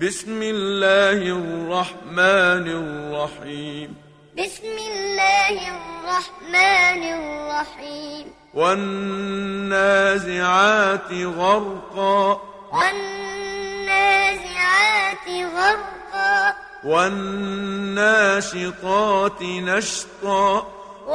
بسم الله الرحمن الرحيم. بسم الله الرحمن الرحيم. والنازعات غرقا. والنازعات غرقا. والناشطات نشطا.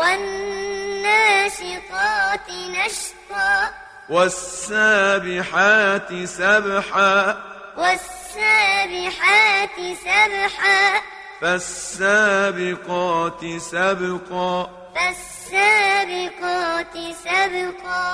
والناشطات نشطا. والسابحات سبحا. والسابحات سبحا. فالسابقات سبقا. فالسابقات سبقا.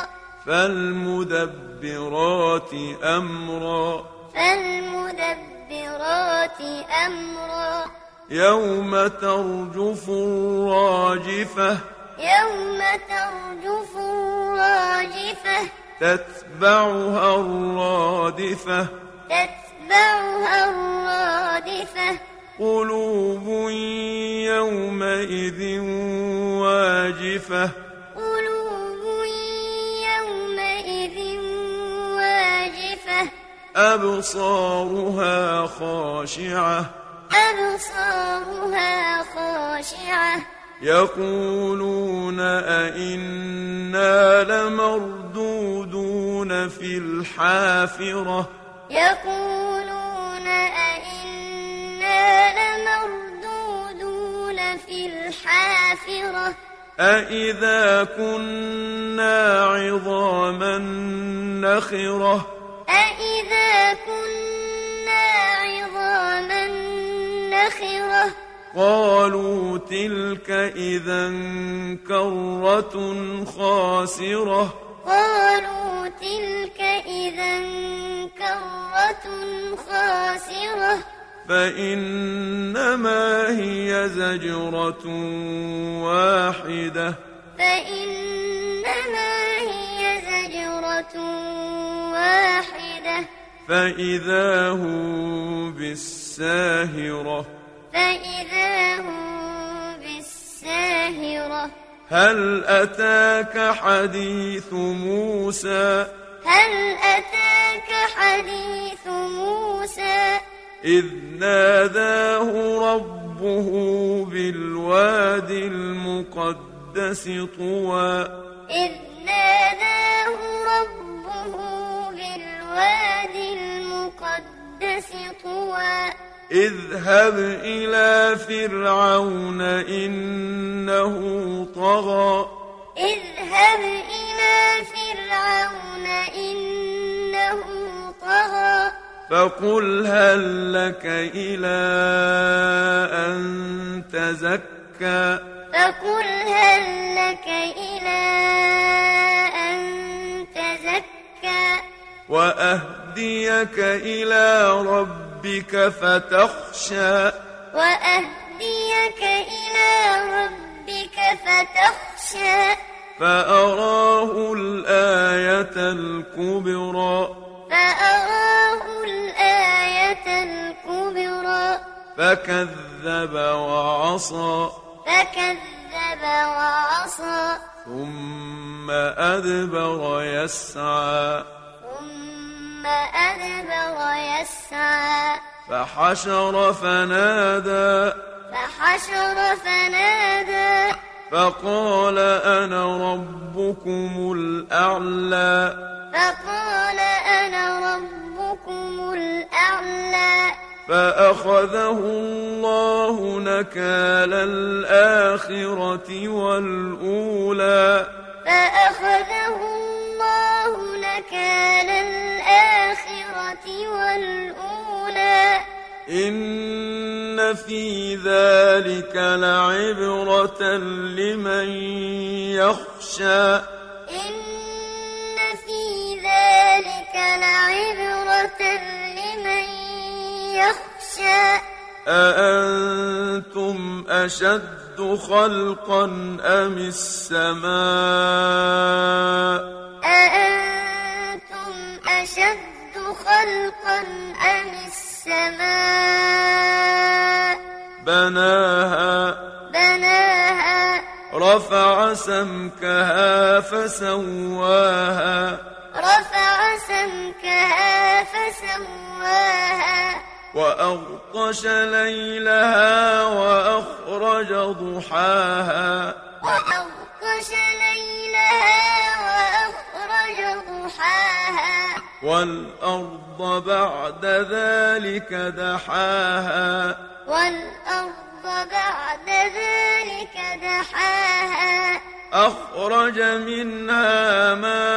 فالمدبرات أمرا. فالمدبرات أمرا. يوم ترجف الراجفة. يوم ترجف الراجفة. تتبعها الرادفة. تتبعها الرادفة. قلوب يومئذ واجفة. قلوب يومئذ واجفة. أبصارها خاشعة. أبصارها خاشعة. يقولون أئنا لمردودون في الحافرة. يقولون أئنا لمردودون في الحافرة. أئذا كنا عظاما نخرة. أئذا كنا عظاما نخرة. قالوا تلك إذا كرة خاسرة. قالوا تلك إذا كرة خاسرة. فإنما هي زجرة واحدة. فإنما هي زجرة واحدة. فإذا هم بالساهرة. فإذا هم بالساهرة. هل أتاك حديث موسى. هل أتاك حديث موسى. إذ ناداه ربه بالواد المقدس طوى. إذ ناداه ربه بالواد المقدس طوى. اذهب إلى فرعون إنه طغى. اذهب إلى فرعون إنه طغى. فقل هل لك إلى أن تزكى. فقل هل لك إلى أن تزكى. وأهديك إلى ربك فتخشى. وأهديك إلى ربك فتخشى. فأراه الآية الكبرى. فأراه الآية الكبرى. فكذب وعصى. فكذب وعصى. ثم أدبر يسعى. ثم أدبر يسعى. فحشر فنادى. فحشر فنادى. فقال أنا ربكم الأعلى. فقال أنا ربكم الأعلى. فأخذه الله نكال الآخرة والأولى. فأخذه الله نكال الآخرة والأولى. إن في ذلك لعبرة لمن يخشى. إن في ذلك لعبرة لمن يخشى. أأنتم أشد خلقا أم السماء. أأنتم أشد خلقا أم السماء. بناها. بناها. رفع سمكها فسواها. رفع سمكها فسواها. وأغطش ليلها وأخرج ضحاها وأغطش ليلها وأخرج ضحاها والأرض بعد ذلك دحاها والأرض بعد ذلك دحاها أخرج منها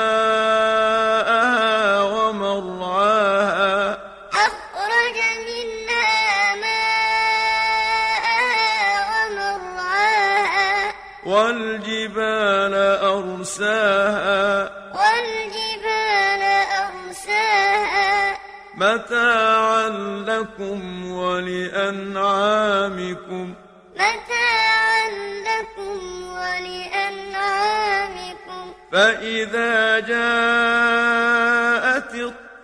ماءها ومرعاها أخرج منها ماءها ومرعاها والجبال أرساها والجبال أرساها متاعا لكم ولأنعامكم متاعا لكم ولأنعامكم فإذا جاءت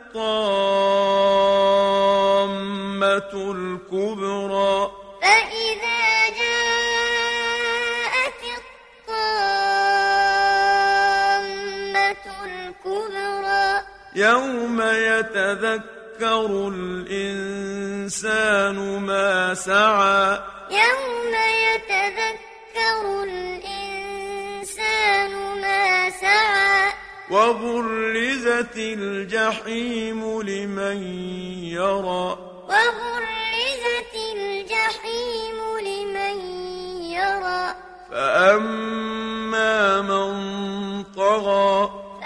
الطامة الكبرى فإذا جاءت الطامة الكبرى يوم يتذكر الإنسان ما سعى يوم يتذكر الإنسان ما سعى وبرزت الجحيم لمن يرى وبرزت الجحيم لمن يرى فأما من طغى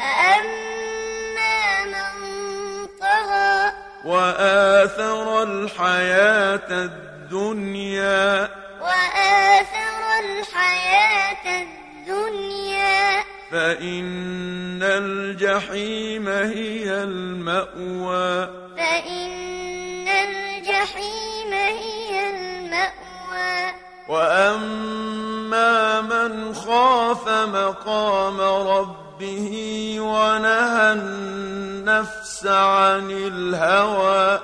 فأما من طغى وآثر الحياة الدنيا وآثر الحياة الدنيا فإن الجحيم هي المأوى فإن الجحيم هي المأوى وأما من خاف مقام ربه ونهى النفس عن الهوى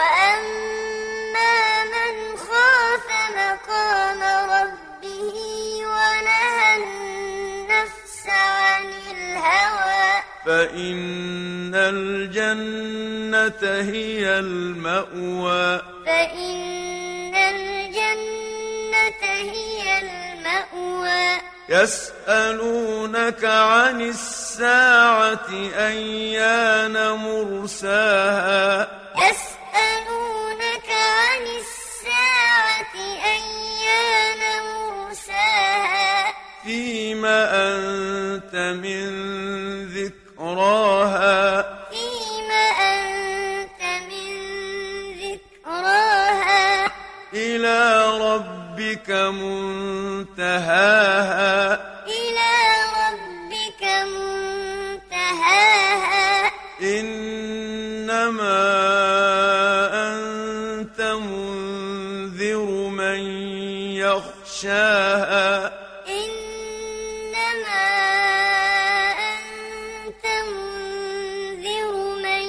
وأما من خاف مقام ربه ونهى النفس عن الهوى فإن الجنة هي المأوى فإن الجنة هي المأوى يسألونك عن الساعة أيان مرساها يسألونك عن الساعة أيان مرساها فيما أنت من ذكراها فيما أنت من ذكراها إلى ربك منتهاها إلى ربك منتهاها إنما أنت منذر من يخشاها إنما أنت منذر من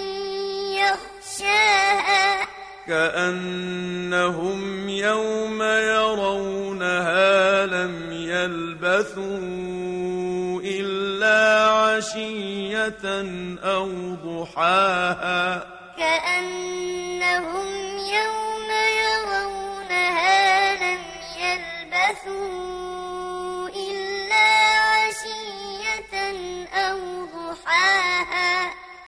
يخشاها كأنهم يوم يرونها لم يلبثوا إلا عشية أو ضحاها كأن